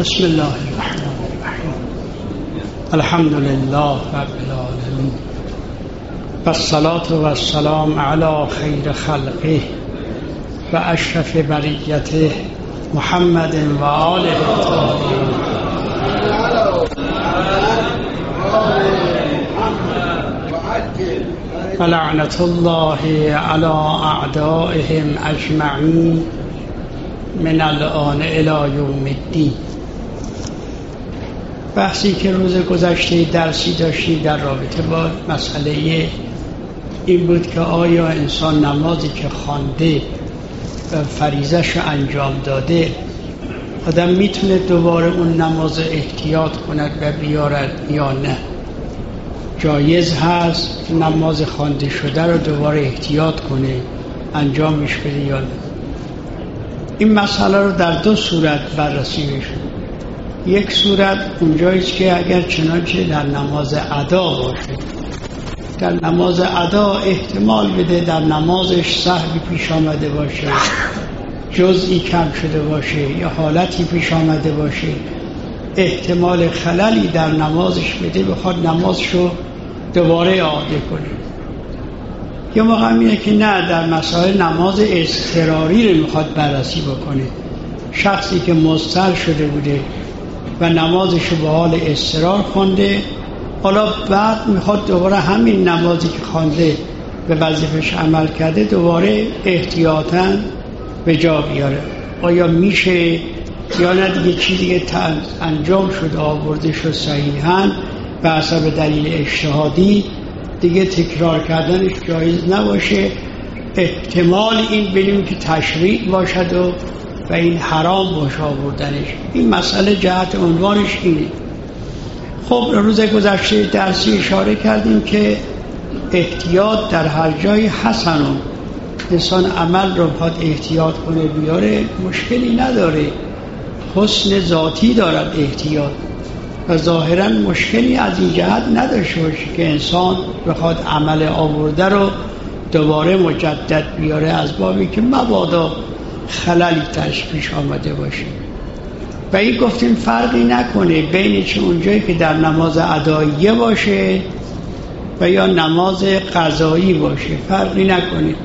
بسم الله الرحمن الرحیم. الحمد لله رب العالمین و الصلاة و السلام علی خیر خلقه و اشرف بریته محمد و آله الطاهرین. و لعنت الله علی اعدائهم اجمعین من الآن الی یوم الدین. بحثی که روز گذشته درسی داشتی در رابطه با مسئله این بود که آیا انسان نمازی که خوانده و فریضه‌شو انجام داده آدم میتونه دوباره اون نماز احتیاط کند و بیارد یا نه؟ جایز هست نماز خوانده شده رو دوباره احتیاط کنه انجامش بده یا نه؟ این مسئله رو در دو صورت بررسی میشه. یک صورت اونجاییست که اگر چنانچه در نماز ادا باشه، در نماز ادا احتمال بده در نمازش سهوی پیش آمده باشه، جزئی کم شده باشه یا حالتی پیش آمده باشه، احتمال خللی در نمازش بده بخواد نمازشو دوباره اعاده کنه. یا موقع اینه که نه، در مسائل نماز اضطراری رو میخواد بررسی بکنه. شخصی که مضطر شده بوده و نمازش رو به حال اضطرار خوانده، حالا بعد میخواد دوباره همین نمازی که خوانده به وظیفش عمل کرده دوباره احتیاطاً به جا بیاره. آیا میشه یا نه دیگه چیزی که انجام شد آورده شد صحیحاً به حسب دلیل اجتهادی دیگه تکرار کردنش جایز نباشه؟ احتمال این بدیم که تشریع باشد و این حرام باشه آوردنش. این مسئله جهت عنوانش اینه. خب روز گذشته درسی اشاره کردیم که احتیاط در هر جای حسنون، انسان عمل رو بخواد احتیاط کنه بیاره مشکلی نداره، حسن ذاتی دارد احتیاط و ظاهرا مشکلی از این جهت نداشته باشه که انسان بخواد عمل آورده رو دوباره مجدد بیاره، از بابی که مبادا خللی درش پیش آمده باشه. و این گفتیم فرقی نکنه بین چه اونجایی که در نماز اداییه باشه و یا نماز قضایی باشه، فرقی نکنه،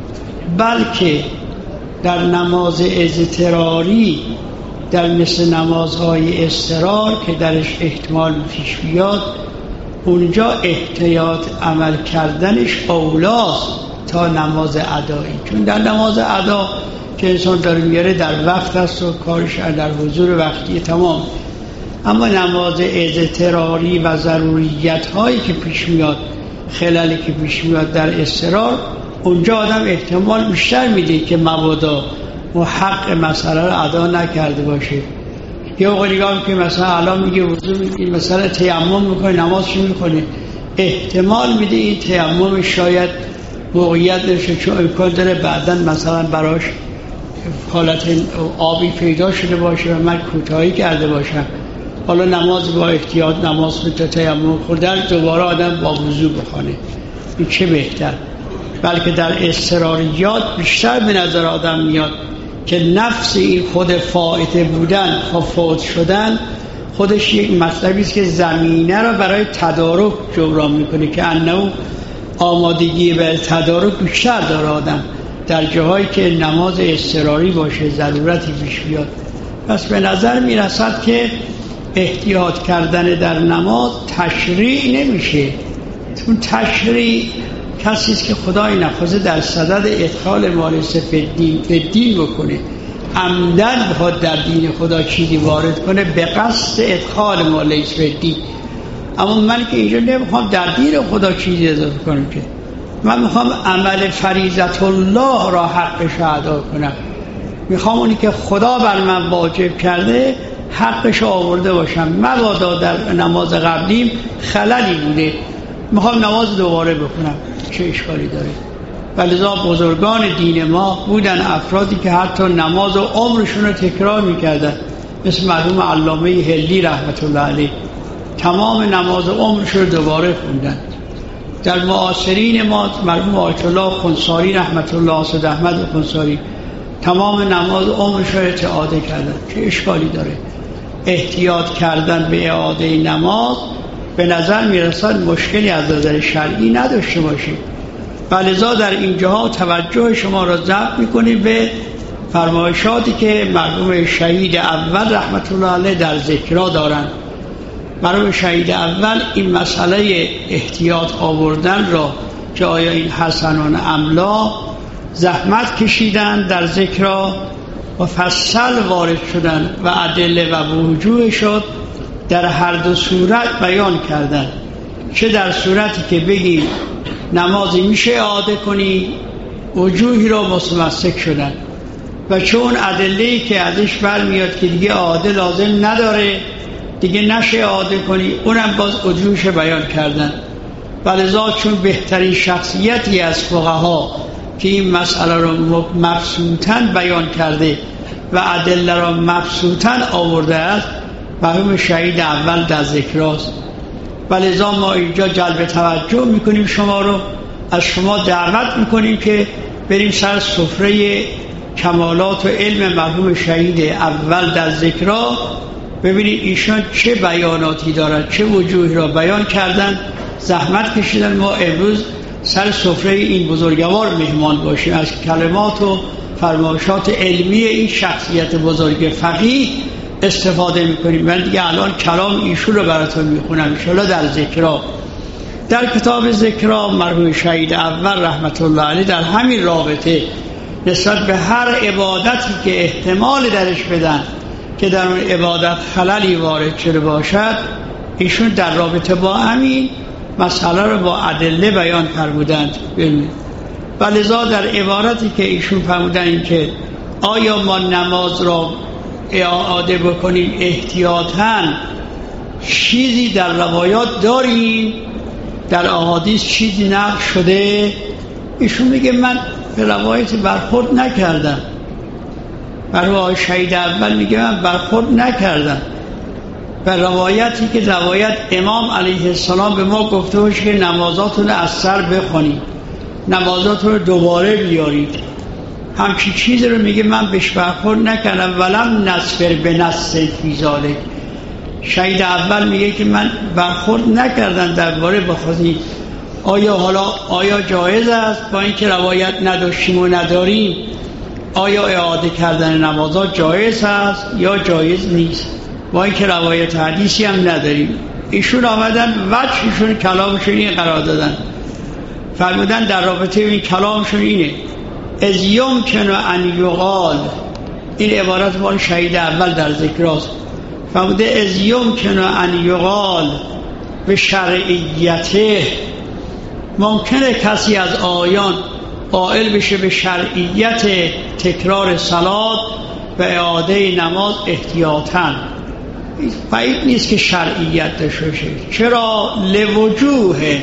بلکه در نماز اضطراری، در مثل نمازهای اضطرار که درش احتمال پیش بیاد، اونجا احتیاط عمل کردنش اولاست تا نماز ادایی. چون در نماز ادا که انسان داره میاره در وقت است و کارش در حضور وقتی تمام، اما نماز اضطراری و ضروریت هایی که پیش میاد، خلالی که پیش میاد در اضطرار، اونجا آدم احتمال بیشتر میده که مبادا حق مسئله رو ادا نکرده باشه. یه نگاه که مثلا الان میگه وضو میگه مثلا تیمم میکنه نمازش میکنه، احتمال میده این تیمم شاید موقعیت داشته چون امکان داره بعداً مثلا براش حالت آبی پیدا شده باشه و من کوتاهی کرده باشم، حالا نماز با احتیاط نماز به تیمم خوردن دوباره آدم با وضو بخونه، این چه بهتر. بلکه در اضطراریات بیشتر به نظر آدم میاد که نفس این خود فائته بودن و فوت شدن خودش یک مطلبی است که زمینه را برای تدارک جبران میکنه، که انه آمادگی به تدارک بیشتر داره آدم در جاهایی که نماز اضطراری باشه، ضرورتی پیش بیاد. پس به نظر میرسد که احتیاط کردن در نماز تشریع نمیشه. چون تشریع کسی است که خدای نخواسته در صدد ادخال مالس به دین بکنه، عمدن بخواد در دین خدا چیزی وارد کنه به قصد ادخال مالس به دین. اما من که اینجا نمیخوام در دین خدا چیزی اضافه کنم، که من میخوام عمل فریضت الله را حقش ادا کنم، میخوام اونی که خدا بر من واجب کرده حقش آورده باشم، مبادا در نماز قبلیم خللی بوده میخوام نماز دوباره بکنم، چه اشکالی داره؟ ولذا بزرگان دین ما بودن افرادی که حتی نماز و عمرشون رو تکرار میکردن، مثل مرحوم علامه هلی رحمت الله علیه، تمام نماز و عمرش رو دوباره خوندن. در معاصرین ما مرحوم آیت الله خنثاری رحمت الله، اسد احمد خنثاری، تمام نماز و عمرش رو اعاده کردن، چه اشکالی داره؟ احتیاط کردن به اعاده نماز به نظر میرسد مشکلی از نظر شرعی نداشته باشید. لذا در اینجاها توجه شما را جلب می‌کنیم به فرمایشاتی که مرحوم شهید اول رحمت الله علیه در ذکرها دارند. مرحوم شهید اول این مسئله احتیاط آوردن را که آیا این حسنان املا زحمت کشیدن در ذکرها و فصل وارد شدن و ادله و وجوه شد در هر دو صورت بیان کردن. چه در صورتی که بگیم نمازی میشه اعاده کنی، وجوهی را متمسک شدن، و چون ادله‌ای که ازش برمیاد که دیگه اعاده لازم نداره، دیگه نشه اعاده کنی، اونم باز وجوهش بیان کردن. ولذا چون بهترین شخصیتی از فقها که این مسئله را مبسوطاً بیان کرده و ادله را مبسوطاً آورده است، مرحوم شهید اول در ذکرهاست. ولذا ما اینجا جلب توجه میکنیم شما رو، از شما دعوت میکنیم که بریم سر سفره کمالات و علم مرحوم شهید اول در ذکرها، ببینید ایشان چه بیاناتی دارند، چه وجوهی را بیان کردن، زحمت کشیدن. ما امروز سر سفره این بزرگوار مهمان باشیم، از کلمات و فرمایشات علمی این شخصیت بزرگ فقیه استفاده میکنیم. من دیگه الان کلام ایشون رو براتون میخونم ان شاءالله در ذکرها. در کتاب ذکرها مرحوم شهید اول رحمت الله علیه در همین رابطه نسبت به هر عبادتی که احتمال درش بدن که در اون عبادت خللی وارد شده باشد، ایشون در رابطه با همین مسئله رو با ادله بیان فرمودند. و لذا در عبارتی که ایشون فرمودن این که آیا ما نماز را اعاده بکنیم احتیاطاً، چیزی در روایات داریم؟ در احادیث چیزی نقل شده؟ ایشون میگه من به روایت برخورد نکردم. برای شهید اول میگه من برخورد نکردم و روایتی که روایت امام علیه السلام به ما گفته باشه که نمازاتون از سر بخونید، نمازاتون رو دوباره بیارید، همچین چیز رو میگه من بهش برخورد نکردم. ولم نصفر به نص فی ذالک. شهید اول میگه که من برخورد نکردم درباره بخوادی آیا جایز است با اینکه روایت نداشتیم و نداریم، آیا اعاده کردن نمازات جایز است یا جایز نیست با اینکه روایت حدیثی هم نداریم. ایشون آمدن وجهشون کلامشون این قرار دادن، فرمودن در رابطه این کلامشون اینه از یمکن ان یقال، این عبارت مال شهید اول در ذکرهاست، فرموده از یمکن ان یقال به شرعیته، ممکنه کسی از آیان قائل بشه به شرعیت تکرار صلات و اعاده نماز احتیاطاً. بعید نیست که شرعیت داشته باشه. چرا؟ لوجوه،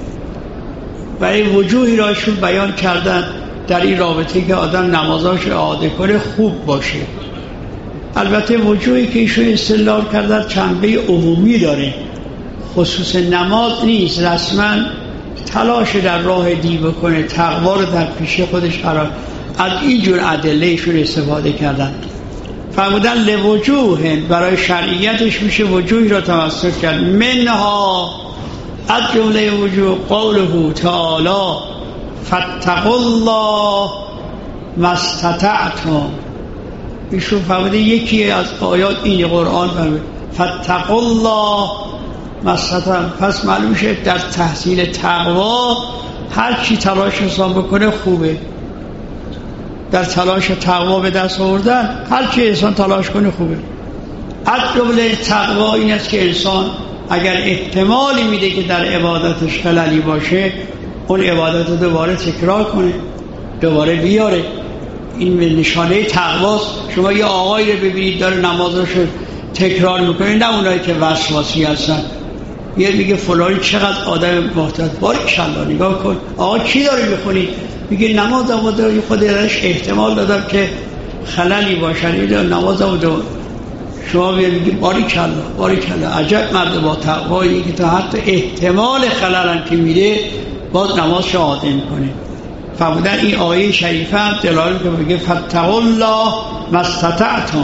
برای وجوهی راشون بیان کردن در این رابطه که آدم نمازاش اعاده کنه خوب باشه. البته وجوهی که ایشون استدلال کردن جنبه عمومی داره، خصوص نماز نیست. رسما تلاش در راه دی بکنه، تقوا رو در پیش خودش قرار، از اینجور ادله ایشون استفاده کردن. فرمودن لوجوه، برای شرعیتش میشه وجوهی را تمسک کرد. منها از جمله وجوه قوله تعالی فاتقوا الله ما استطعتم. ایشون فرموده یکی از آیات این قرآن فرموده فاتقوا الله ما استطعتم. پس معلوم شد در تحصیل تقوا هر چی تلاش انسان بکنه خوبه. در تلاش تقوا به دست آوردن هر چی انسان تلاش کنه خوبه. از جمله تقوا این است که انسان اگر احتمالی میده که در عبادتش خللی باشه، اون عبادت رو دوباره تکرار کنه، دوباره بیاره. این نشانه تقواست. شما یه آقایی رو ببینید داره نمازاشو تکرار میکنه، نه اونایی که وسواسی هستن. یه میگه فلانی چقدر آدم محتاط، باریکالله نگاه کن آقا چی داری میخونی؟ میگه نمازمو داری، خود درش احتمال دادم که خللی باشن، میگه نمازمو داری. شما میگه باریکالله عجب مرد با تقوایی که تا حتی احتمال خلل که میره باز نمازش اعاده میکنه. فرمودن این آیه شریفه هم دلاله که میگه فاتقوا الله ما استطعتم،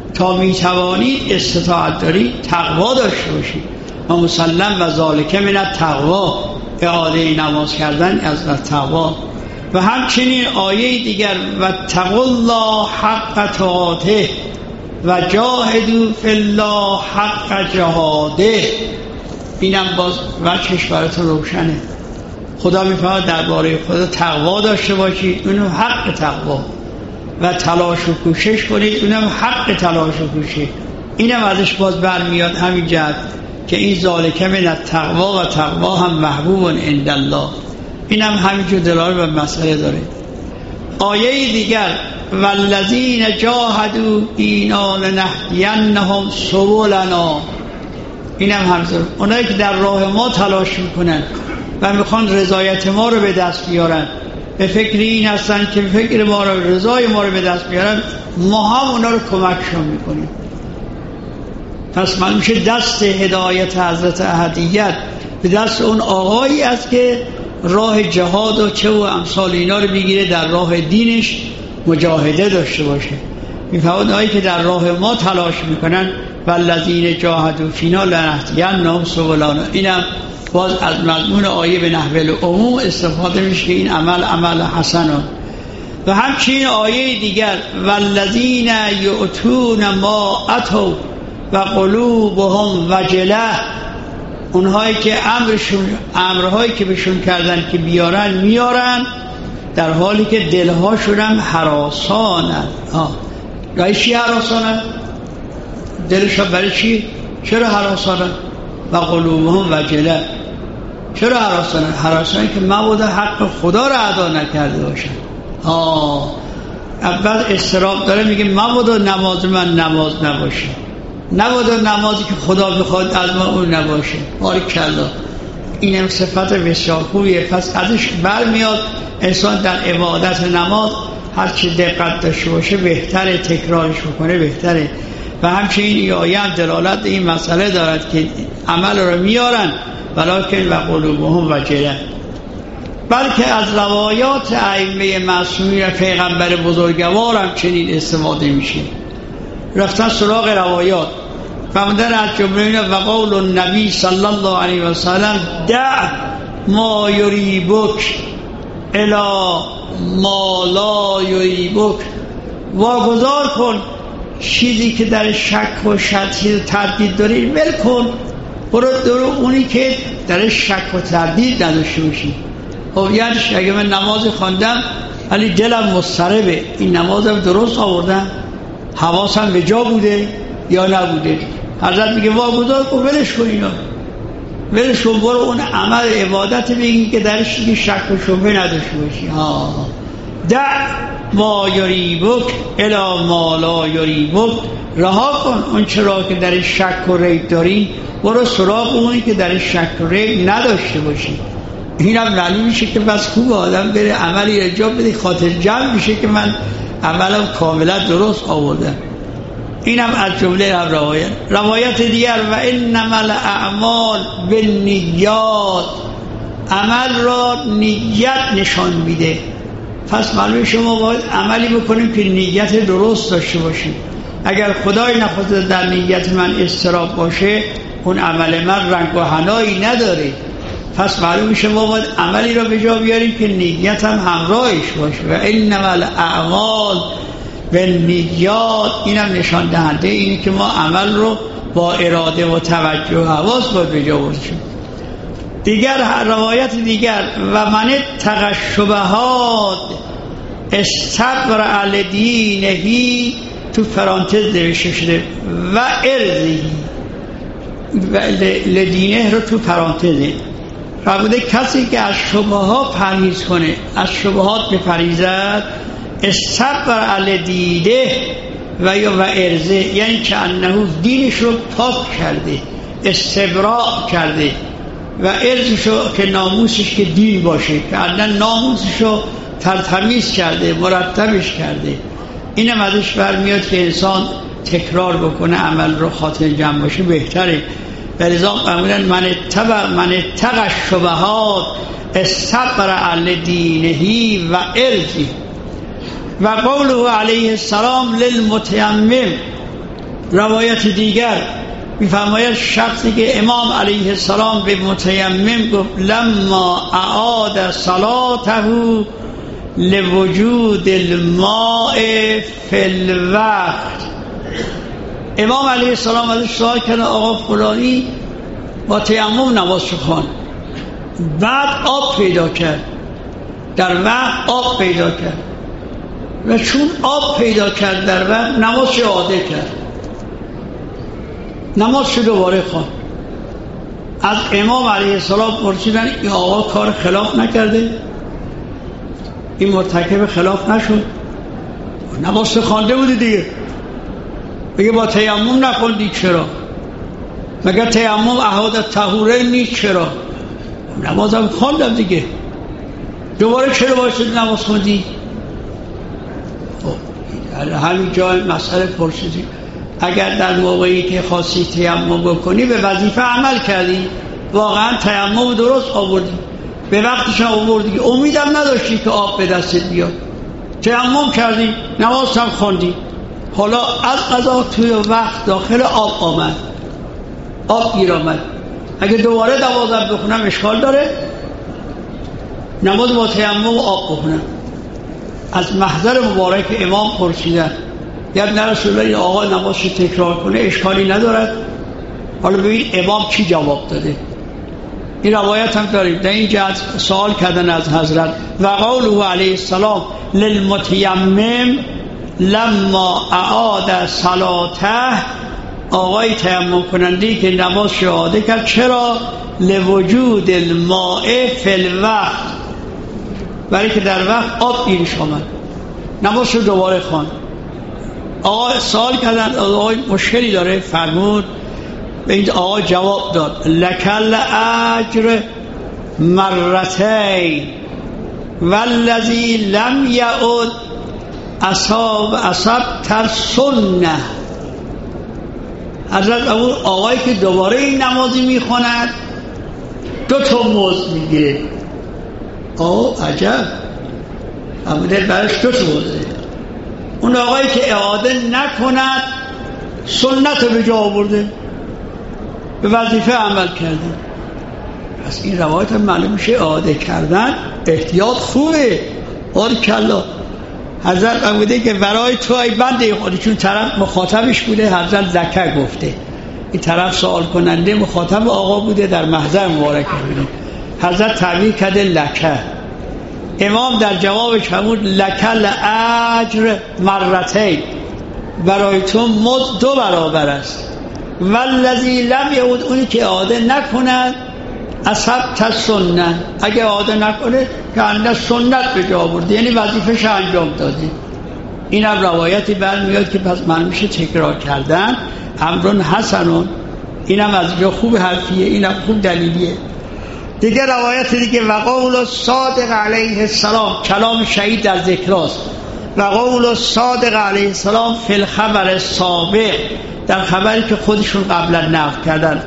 تا میتوانید استطاعت دارید تقوا داشته باشید و مسلم و ذالک من التقوا، اعاده نماز کردن از تقوا. و همچنین آیه دیگر و تقوا الله حق تقاته و جاهدوا فی الله حق جهاده. اینم باز وجهش براتون روشنه. خدا میفرماید درباره خدا تقوا داشته باشید، اونم حق تقوا، و تلاش و کوشش کنید، اونم حق تلاش و کوشش. اینم ازش باز برمیاد همین جهت که این ذالک من التقوا و تقوا هم محبوب عند الله. اینم همینجور دلالت به مسئله داره. آیه دیگر والذین جاهدوا فینا لنهدینهم سبلنا، اینم همینطور اونایی که در راه ما تلاش میکنن و میخوان رضایت ما رو به دست بیارن، به فکر این هستن که فکر ما رو، رضای ما رو به دست بیارن، ما هم اونا رو کمکشون میکنیم. پس من میشه دست هدایت حضرت احدیت به دست اون آقایی است که راه جهاد و چه و امثال اینا رو بگیره، در راه دینش مجاهده داشته باشه. میفهمید آیه که در راه ما تلاش میکنن والذین جاهدوا فینا لنهدینهم سبلنا، اینم باز از مضمون آیه به نحو العموم استفاده میشه که این عمل حسن. و همچنین آیه دیگر والذین یؤتون ما اتوا و قلوبهم وجله، اونهایی که امرهایی که بهشون کردن که بیارن میارن، در حالی که دلهاشون هم هراسانند. برای چی هراسانند؟ دلشون برای چی؟ چرا هراسانند؟ و قلوبهم وجله، چرا هراسانند؟ هراسانند که مبادا حق خدا را ادا نکرده باشن. اول استراب داره، میگه مبادا نماز من نماز نباشه، نبادا نمازی که خدا بخواد از ما اون نباشه. باریکالله، اینم صفت بسیار خوبیه. پس ازش برمیاد انسان در عبادت نماز هرچی دقت داشته باشه بهتره، تکرارش بکنه بهتره. و همچنین این آیه هم دلالت این مسئله دارد که عمل رو میارن ولکن و قلوبهم وجله. بلکه از روایات ائمه معصومین و پیغمبر بزرگوار هم چنین استفاده میشه. رفتن سراغ روایات فرمودن از جمله و قول النبی صلی الله علیه و سلم دع ما یریبک الی ما لا یریبک، واگذار کن چیزی که در شک و تردید داری ول کن، برو اونی که در شک و تردید نداشته باشی. خب یعنی اگه من نماز خواندم ولی دلم مضطربه، این نمازم درست آوردم، حواسم به جا بوده یا نبوده؟ حضرت میگه واگذار کن، ولش کن، اینا ولش کن، برو اون عمل عبادت بگی که درش شک و شبهه نداشته باشی. دع ما یریبک الی ما لا یریبک، رها کن اون چرا که در شک و ریب داری، برو سراغ اونی که در شک و ریب نداشته باشی. این هم معلوم میشه که بس خوب آدم بره عملی انجام بده، خاطر جمع میشه که من عملم کاملا درست آوردم. اینم از جمله روایت دیگر و انما الاعمال بالنیات، عمل را نیت نشان میده. پس معلومه شما باید عملی بکنیم که نیت درست داشته باشیم. اگر خدای نخواسته در نیت من اضطراب باشه، اون عمل من رنگ و حنایی نداره. پس معلومه شما باید عملی را به جا بیاریم که نیت هم همراهش باشه. و انما الاعمال بالنیات، اینم نشان دهنده اینه که ما عمل رو با اراده و توجه و حواس باید به جا برسیم. دیگر روایت دیگر و من اتقی الشبهات استبرأ علی دینه، تو پرانتز نوشته شده و ارضی، و لدینه رو تو پرانتزه فرموده کسی که از شبهات پرهیز کنه، از شبهات بپرهیزد، استبرأ علی دینه و یا و ارضه، یعنی که انه دینش رو پاک کرده، استبراء کرده، و ارزشو که ناموسش که دین باشه، که عدن ناموسشو ترتمیز کرده، مرتبش کرده. اینم ازش برمیاد که انسان تکرار بکنه، عمل رو خاطر جمع باشه بهتره. ولذا فرمودن من اتقی الشبهات استبرأ علی دینه و ارضی. و قوله علیه السلام للمتیمم، روایت دیگر می‌فرماید شخصی که امام علیه السلام به متیمم گفت لما اعاد صلاته لوجود الماء فی الوقت، امام علیه السلام ازش سوال کرد آقا فلانی با تیمم نماز خواند، بعد آب پیدا کرد، در وقت آب پیدا کرد و چون آب پیدا کرد در وقت نمازش اعاده کرد، نمازش دوباره خواند. از امام علیه السلام پرسیدن این آقا کار خلاف نکرده؟ این مرتکب خلاف نشد؟ نماز خوانده بودی دیگه، بگه با تیمم نخوندی چرا؟ مگر تیمم احاد طهوره نیست؟ چرا؟ نمازم خواندم دیگه، دوباره چرا باید نماز خوندی؟ همین جای مسئله پرسیدی. اگر در موقعی که خواستی تیمم بکنی به وظیفه عمل کردی، واقعا تیمم درست آوردی، به وقتش آوردی، امیدم نداشتی که آب به دستت بیاد، تیمم کردی، نماز هم خوندی، حالا از قضا توی وقت داخل آب آمد، آب گیر آمد، اگه دوباره نمازم بخونم اشکال داره؟ نماز با تیمم و آب بخونم. از محضر مبارک امام پرسیدن یا رسول الله آقا نمازش تکرار کنه اشکالی ندارد؟ حالا ببین امام چی جواب داده. این روایت هم داریم، در این جهت سوال کردن از حضرت و قوله علیه السلام للمتیمم لما اعاد صلاته، آقای تیمم کننده که نمازش اعاده کرد، چرا؟ لوجود الماء فی الوقت، برای که در وقت آب گیرش آمد، نمازش رو دوباره خواند. آقا سوال کردن آقای مشکلی داره؟ فرمود به این آقا جواب داد لکل اجر مرتین والذی لم یعد اصاب تر سنه. حضرت اون آقایی که دوباره این نمازی میخواند 2 تا مزد میگیره. عجب، عمده برش 2 تا مزد. اون آقایی که اعاده نکند سنت رو به جا آورده، به وظیفه عمل کرده. پس این روایت هم معلوم میشه اعاده کردن احتیاط خوبه. کلا حضرت بوده که برای تو ای بنده خودی، چون طرف مخاطبش بوده، حضرت زکر گفته، این طرف سوال کننده مخاطب آقا بوده، در محضر مبارک بوده، حضرت تعبیر کرده لکه. امام در جوابش فرمود لکل اجر مرتین، برای تو مزد 2 برابر است. والذی لم یعد، اونی که اعاده نکند اصبت سنت، اگه اعاده نکنه که انده سنت به جا آورده، یعنی وظیفه‌ش انجام داده. این هم روایتی برمیاد که پس من میشه تکرار کردن امرون حسنون. این هم از جا خوب حرفیه، این هم خوب دلیلیه. دیگه روایت دیگه و قول صادق علیه السلام، کلام شهید در ذکراست، و قول صادق علیه السلام فی الخبر سابق، در خبری که خودشون قبلا نقل کردن،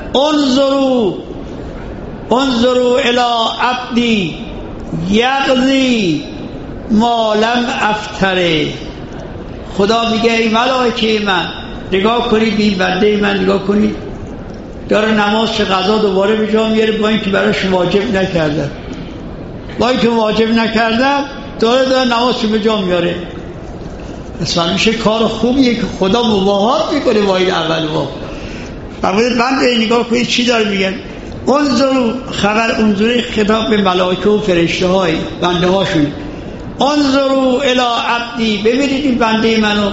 انظروا الی عبدی یقضی ما لم افتره. خدا میگه ای ملائکه من نگاه کنید به این بنده من، نگاه کنید داره نماز قضا دوباره به جا میاره، با اینکه براش واجب نکردن، با اینکه واجب نکردن داره نمازش به جا میاره. اصلا میشه کار خوبیه که خدا مباهات میکنه با این عمل ما. فرمودید من به نگاه کنید چی داره میگن. انظروا، خبر انظری خطاب به ملائکه و فرشته های بنده هاشون، انظروا الی عبدی، ببینید این بنده منو،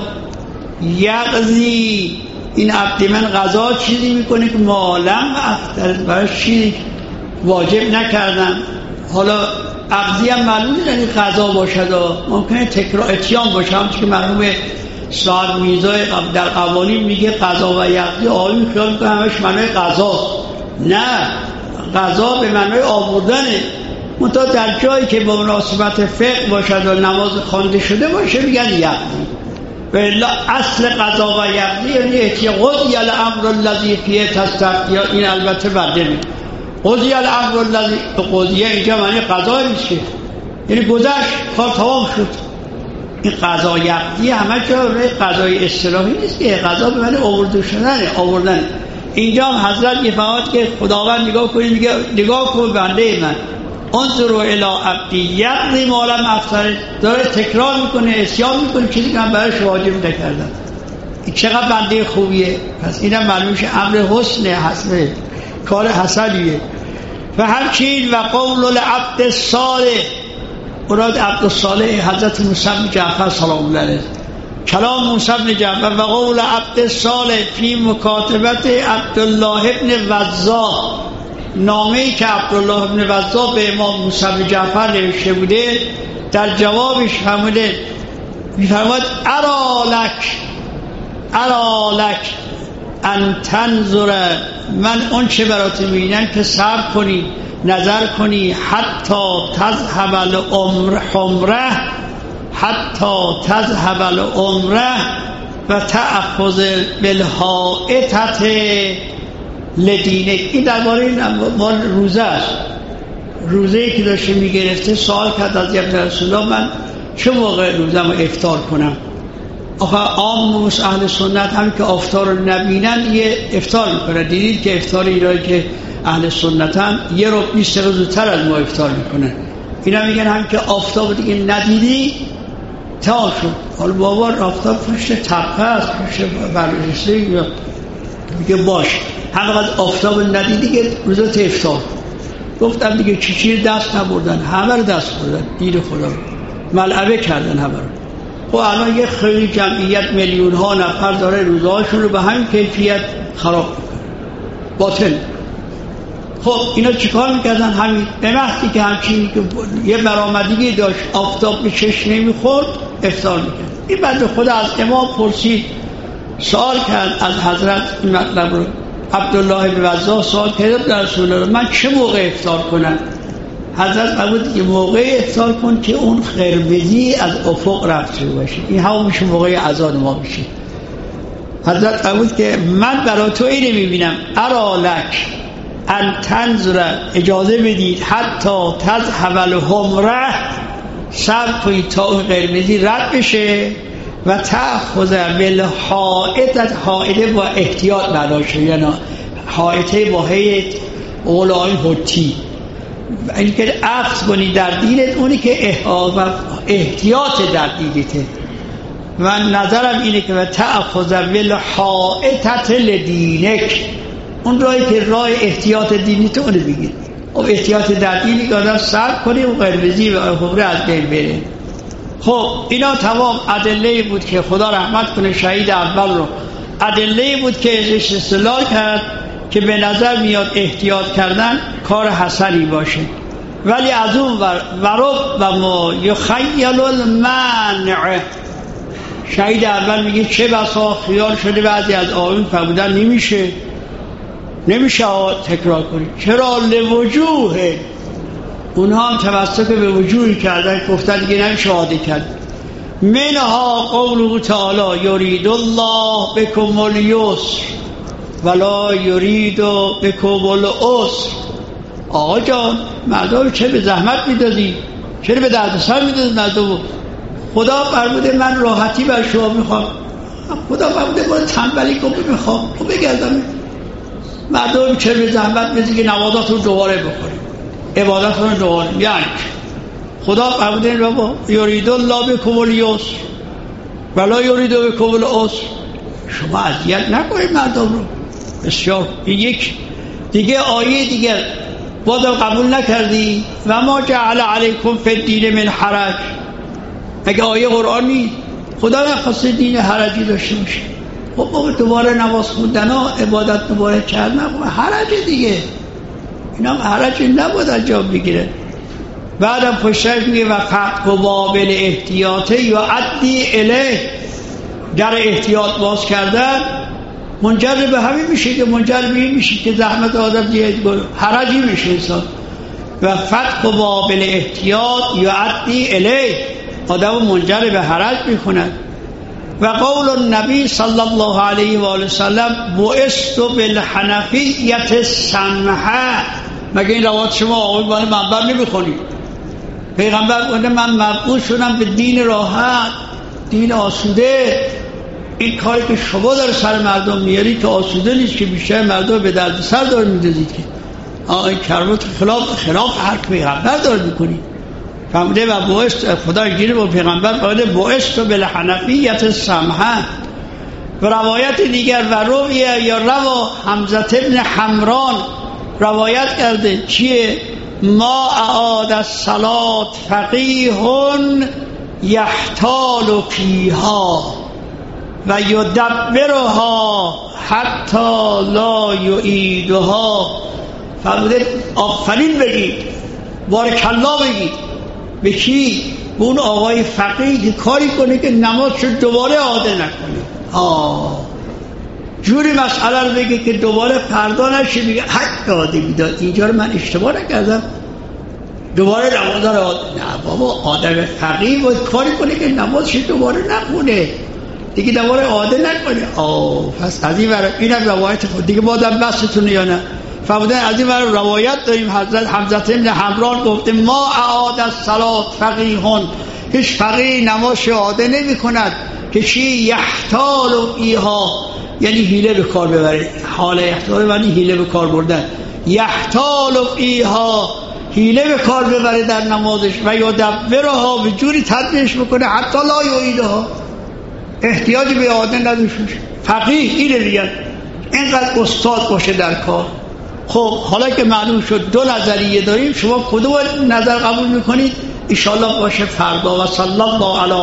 یقضی، این عبد من قضا چیزی میکنه که معلم افتر، برای چیزی واجب نکردم. حالا عقضی هم معلومه یعنی قضا باشد، ممکنه تکرار اتیان باشه، همچون که مرحوم صاحب میزای در قوانین میگه قضا و یقضی، آقایون خیال میکنه همش معنی قضا، نه، قضا به معنی آوردنه، منتها در جایی که با مناسبت فقه باشد و نماز خوانده شده باشه میگن یقضی. و الا اصل قضا و یقضی یعنی احتیاط. قضی الامر الذی فیه تستفتیان، این البته بعده می قضی الامر الذی، قضیه اینجا معنی قضا میشه، یعنی گذشت، کار تمام شد. این قضای عقدی همه جا قضای اصطلاحی نیست که قضا به معنی آوردن. اینجا هم حضرت میفرماد که خداوند نگاه کنید، میگه نگاه کن بنده من، انظروا الی عبدی یقضی ما لم افعل، داره تکرار میکنه، اسیان میکنه چیزی که من براش واجب نکردم. این چقدر بنده خوبیه. پس اینم معلوم میشه امر حسنه، حسنه، کار حسنیه. و همچنین و قول العبد الصالح، مراد عبد الصالح حضرت موسی بن جعفر سلام الله علیه، کلام موسی بن جعفر و قول عبد الصالح فی مکاتبت عبدالله ابن وضاح، نامه‌ای که عبدالله ابن وضاح به امام موسی بن جعفر نوشته بوده، در جوابش فرموده، می‌فرماد ارا لک ان تنظر، من اون چه برات می‌بینم که صبر کنی، نظر کنی، حتی تذهب العمره و تأخذ بالحائطة لدینک. این درباره مال روزه است. روزه‌ای که داشته میگرفته سوال کرد از ابن رسول الله من چه موقع روزم رو افطار کنم؟ آخه عام اهل سنت هم که افطار رو نبینن یه افطار میکنن. دیدید که افطار ایرانی که اهل سنت هم یه رو 20 دقیقه زودتر از ما افطار میکنن. اینا میگن هم که آفتاب دیگه ندیدی تا شد. حالا بابا آفتاب پشت تپه است، پشت برجسته، یا میگه باش همقدر آفتاب ندیدی که روزت افطار. گفتم دیگه چی دست نبردن، همه رو دست بردن، دین خدا ملعبه کردن همه رو. خب الان یه خیلی جمعیت میلیون ها نفر داره روزهاشون رو به همین کیفیت خراب میکنه، باطل. خب اینا چیکار میکردن؟ همین به وقتی که همچین که یه برآمدگی داشت آفتاب به چشم نمیخورد افطار میکرد. این بنده خدا از امام پرسید، سوال کرد از حضرت این مطلب رو. عبدالله بن وضاح سوال کرد در رسول الله من چه موقع افطار کنم؟ حضرت فرمود که موقع افطار کن که اون قرمزی از افق رفته باشه، این همون میشه موقع اذان ما میشه. حضرت فرمود که من برای تو اینو میبینم، ارا لک ان تنظر، اجازه بدید، حتی تذهب الحمره، صبر کنید تا اون قرمزی رد بشه، و تأخذ بالحائطة، حائطه با احتیاط برداشته، یعنی حائطه با هیئت اولای حتی، این که اخذ کنی در دینت اونی که احتیاط در دینته. و نظرم اینه که و تأخذ بالحائطة لدینک، اون راهی که راه احتیاط دینیت اونو بگیر. و احتیاط در دینی که آدم صبر کنی و قرمزی و حمره از بین بره. خب اینا تمام ادله بود که خدا رحمت کنه شهید اول رو، ادله بود که ازش استدلال کرد که به نظر میاد احتیاط کردن کار حسنی باشه. ولی از اون ورب و ما یخیل المنع، شهید اول میگه چه بسا خیال شده بعضی از آیون فرمودن نمیشه تکرار کنید. چرا؟ لوجوه، اونها هم توسط به وجوهی کردن، گفتن دیگه نمیشه عاده کرد. منها قوله تعالی یرید الله بکم الیسر ولا یرید بکم العسر. آقا جان مردم چه به زحمت میدادی، چرا به دردسر میدادی مردم؟ خدا فرموده من راحتی بر شما میخوام. خدا فرموده من تنبلی کن میخوام تو بگردم. مردم چرا به زحمت میدادی که نمازات رو دوباره بخوریم، عبادت رو دوباره. یعنی خدا فرموده این بابا یرید الله بکم الیسر ولا یرید بکم العسر، شما اذیت نکنید مردم رو. بسیار. یک دیگه آیه دیگه بازم قبول نکردی، و ما جعل علیکم فی الدین من حرج. اگه آیه قرآنی خدا نخواسته دین حرجی داشته باشه، خب دوباره نماز خوندن ها عبادت دوباره کردن حرج دیگه، اینا حرج نباید انجام بگیره. بعدم پشتش میگه و فتح و بابل احتیاطه یا عدی اله، در احتیاط باز کردن منجر به همین میشه که منجر به این میشه که زحمت آدم دیگه حرجی میشه انسان. و فتح و بابل احتیاط یا عدی اله، آدم منجر به حرج میکنن. و قول النبی صلی الله علیه و آله وسلم بعثت بالحنفیة سمحه. مگه این روایت شما آقای بانی منبر نمیخونید؟ پیغمبر گفته من مبعوث شدم به دین راحت، دین آسوده، این کاری که شما در سر مردم میاری که آسوده نیست، که بیشتر مردم به درد سر دار میدازید که این کلمات خلاف هر پیغمبر دار میکنی. فهمده و باعث خدا اینجوری با پیغمبر قاله باعث تو بالحنفیت سمحه. و روایت دیگر و رویه یا روا حمزه ابن حمران روایت کرده چیه؟ ما اعاد الصلاة فقیه یحتال فیها و یدبرها حتی لا یعیدها. فرموده آفرین بگید، بارکالله بگید. به کی؟ به اون آقای فقیه که کاری کنه که نماز شد دوباره عاده نکنه. جوری مسئله رو بگه که دوباره پردا نشه، میگه حق عاده میداد، اینجا رو من اشتباه نکردم، دوباره نماز رو عاده. نه بابا، آدم فقیه باید کاری کنه که نماز شد دوباره نخونه دیگه، دوباره عاده نکنه. پس از این برای اینم روایت خود دیگه بادم بستونه یا نه؟ فرمودن از این برای روایت داریم حضرت حمزه ابن حمران گفته ما اعاد الصلاة فقیهون، هیچ فقیه نماز عاده نمی کند که چی؟ یحتال فیها، یعنی حیله به کار ببره. حال احتال یعنی حیله به کار بردن. یحتال فیها، حیله به کار ببره در نمازش. و یدبرها، به جوری تدبیرش بکنه حتی لا یعیدها، احتیاجی به عاده نداشته باشه. فقیه اینه دیگه، اینقدر استاد باشه در کار. خب حالا که معلوم شد دو نظریه داریم، شما کدوم نظر قبول میکنید؟ ان شاء الله باشه فردا. و صلی الله علی